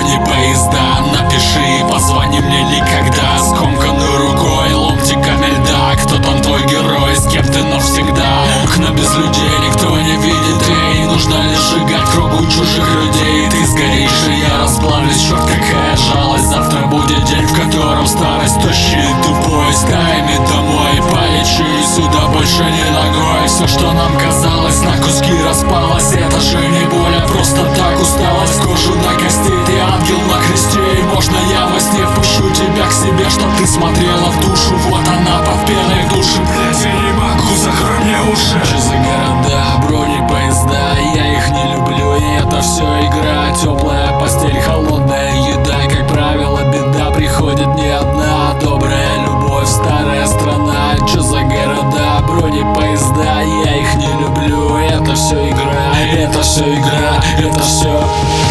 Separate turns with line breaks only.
бронепоезда. Напиши, позвони мне никогда. Скомканной рукой, ломтиками льда. Кто там твой герой, с кем ты навсегда? Окна без людей, никто не видит. Эй, нужно ли сжигать кругу чужих людей? Ты сгоришь, и я расплавлюсь, черт, какая жалость. Завтра будет день, в котором старость тощий и тупой. Стаями домой, полечи сюда больше не ногой. Все, что нам казалось, на куски распалось. Это же не боль, а просто так усталость. Кожу до костей, ты ангел на кресте. И можно я во сне впущу тебя к себе, чтоб ты смотрела в душу. Вот она под пеной в душе. Блять, я не могу, закрой мне уши. Что за города, бронепоезда? Я их не люблю, и это все игра. Теплая постель, холодная еда. Как правило, беда приходит не одна. Добрая любовь, старая страна. Что за города, бронепоезда? Я их не люблю, это все игра, это все игра, это все.